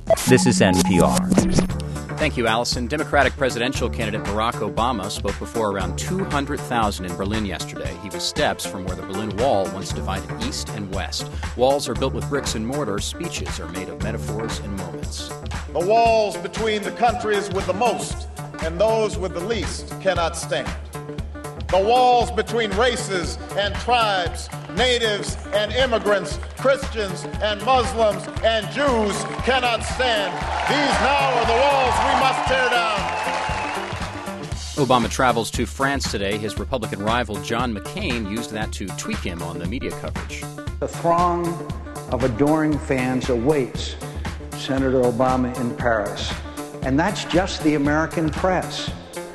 This is NPR. Thank you, Allison. Democratic presidential candidate Barack Obama spoke before around 200,000 in Berlin yesterday. He was steps from where the Berlin Wall once divided east and west. Walls are built with bricks and mortar. Speeches are made of metaphors and moments. The walls between the countries with the most and those with the least cannot stand. The walls between races and tribes, natives and immigrants, Christians and Muslims and Jews cannot stand. These now are the walls we must tear down. Obama travels to France today. His Republican rival John McCain used that to tweak him on the media coverage. A throng of adoring fans awaits Senator Obama in Paris. And that's just the American press.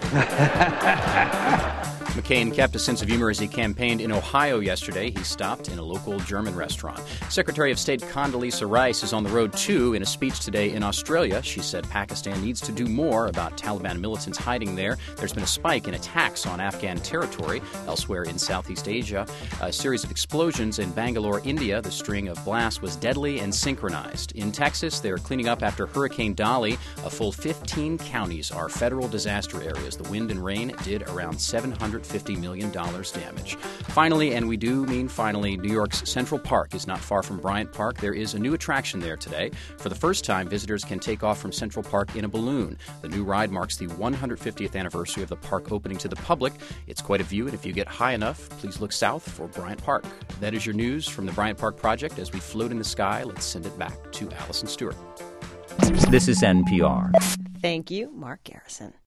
McCain kept a sense of humor as he campaigned in Ohio yesterday. He stopped in a local German restaurant. Secretary of State Condoleezza Rice is on the road, too. In a speech today in Australia, she said Pakistan needs to do more about Taliban militants hiding there. There's been a spike in attacks on Afghan territory. Elsewhere in Southeast Asia, a series of explosions in Bangalore, India. The string of blasts was deadly and synchronized. In Texas, they're cleaning up after Hurricane Dolly. A full 15 counties are federal disaster areas. The wind and rain did around $750 million damage. Finally, and we do mean finally, New York's Central Park is not far from Bryant Park. There is a new attraction there today. For the first time, visitors can take off from Central Park in a balloon. The new ride marks the 150th anniversary of the park opening to the public. It's quite a view, and if you get high enough, please look south for Bryant Park. That is your news from the Bryant Park Project. As we float in the sky, let's send it back to Allison Stewart. This is NPR. Thank you, Mark Garrison.